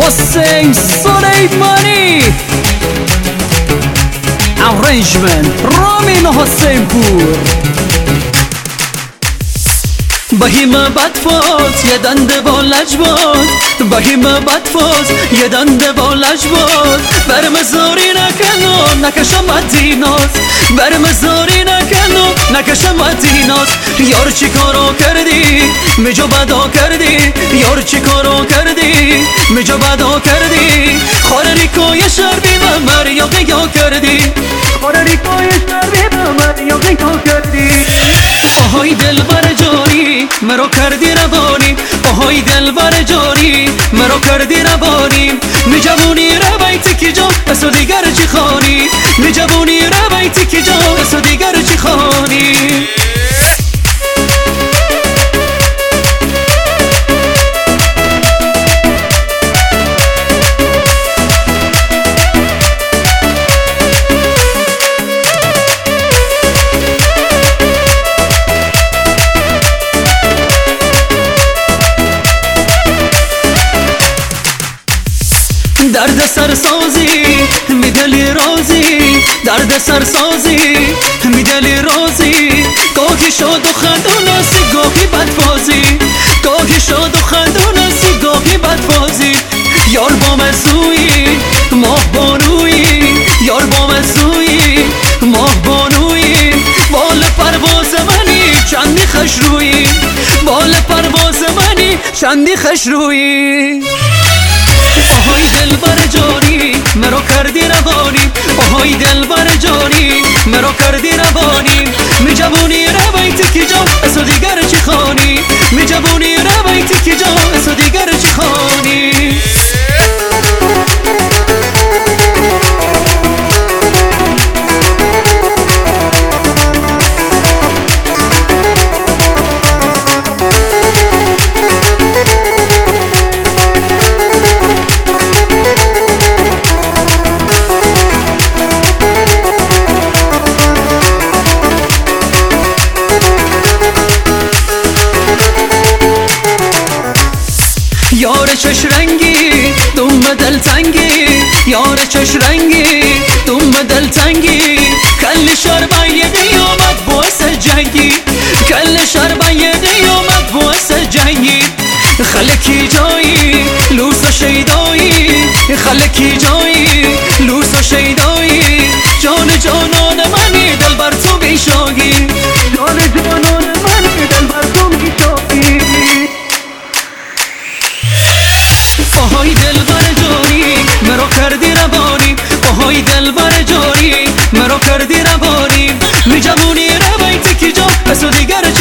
حسین سلیمانی، arrangement رامین حسین پور. بهیم بدفاز یه دنده با لجباز، بهیم بدفاز یه دنده با لجباز. برمزاری نکنو نکشم مدیناز، برمزاری نکنو نکشم مدیناز. یار چی کارو کردی میجا بدا کردی، یار چی کارو کردی میجا بدا کردی. خارری کوی شربی ممر یا قیا کردی، خارری کوی شربی ممر یا قیا کردی. آهای دل بر جاری مرا کردی روانی، آهای دل بر جاری مرا کردی روانی. می جوونی رو بیتی که جا اسو دیگر چی خانی، می جوونی رو بیتی که جا اسو دیگر چی خانی. درد سرسازی میدلی رازی، درد سرسازی میدلی رازی. گاهی شاد و خندونسی گاهی بدفازی، گاهی شاد و خندونسی گاهی بدفازی. یار با مزوی ماه بانوی، یار با مزوی ماه بانوی. بال پرواز منی چندی خش روی، بال پرواز منی چندی خش روی. آهای دل بر جانی مرا کردی روانی، آهای دل بر جانی مرا کردی روانی. می جوونی رو بیتی که جا اسو دیگر چی خانی، می جوونی رو بیتی که جا اسو دیگر چی خانی. یار چش رنگی دوم دل تنگی، یار چش رنگی دوم دل تنگی. کل شربن یه دیامد باعث جنگی، کل شربن یه دیامد باعث جنگی. خلکی جایی لوس و شیدایی، خلکی جایی لوس و شیدایی. جان جانان منی دل بر تو بیشاگی، جان جانان منی دل بر تو بیشاگی. آهای دل بر جاری مرا کردی روانی، آهای دل بر جاری مرا کردی روانی. می جوونی رو بیتی که جا اسو دیگر